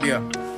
بیا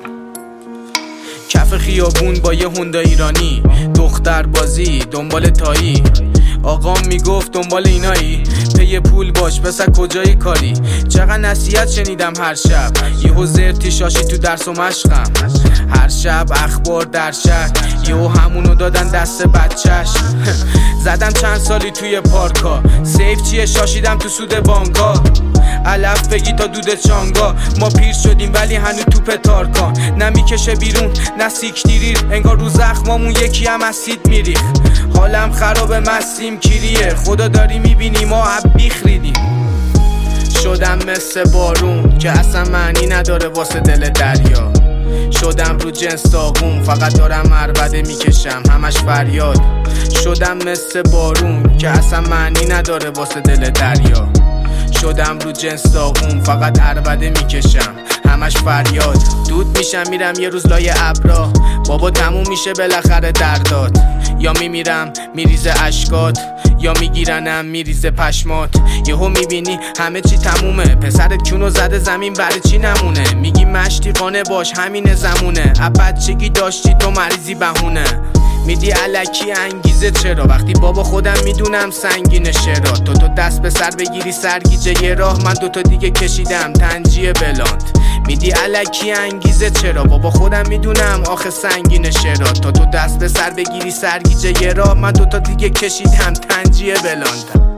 کف خیابون با یه هوندا ایرانی، دختر بازی دنبال تایی، آقام میگفت دنبال اینایی، پی پول باش پسر کجای کاری. چقدر نصیحت شنیدم هر شب، یهو زرتی شاشی تو درس و مشقم. هر شب اخبار در شهر، یهو همونو دادن دست بچهش. زدم چند سالی توی پارکا، سیف چیه شاشیدم تو سود بانکا. علف بگی تا دود چانگا، ما پیر شدیم ولی هنو تو پتارکا. نمیکشه بیرون نه سیکتیریر، انگار رو زخمامون یکی هم اسید میریخ. حالم خرابه مستیم کیریه، خدا داری میبینی ما عبیخ ریدیم. شدم مثل بارون که اصلا معنی نداره واسه دل دریا. شدم رو جنس داغون، فقط دارم عربده میکشم همش فریاد. شدم مثل بارون که اصلا معنی نداره واسه دل دریا. شدم رو جنس داغون، فقط عربده میکشم همش فریاد. دود میشم میرم یه روز لای ابرا، بابا تموم میشه بالاخره دردات. یا میمیرم میریزه اشکات، یا میگیرنم میریزه پشمات. یهو میبینی همه چی تمومه، پسرت کونو زده زمین برای چی نمونه. میگی مشتیقانه باش همین زمونه، بچگی داشتی تو مریضی بهونه. میدی الکی انگیزه چرا، وقتی بابا خودم میدونم سنگینه چرا. تو دست به سر بگیری سرگیجه یه راه، من دوتا دیگه کشیدم تنجیه بلاند. میدی الکی انگیزه چرا، بابا خودم میدونم آخه سنگینه چرا. تو دست به سر بگیری سرگیجه یه راه، من دوتا دیگه کشیدم تنجیه بلاند.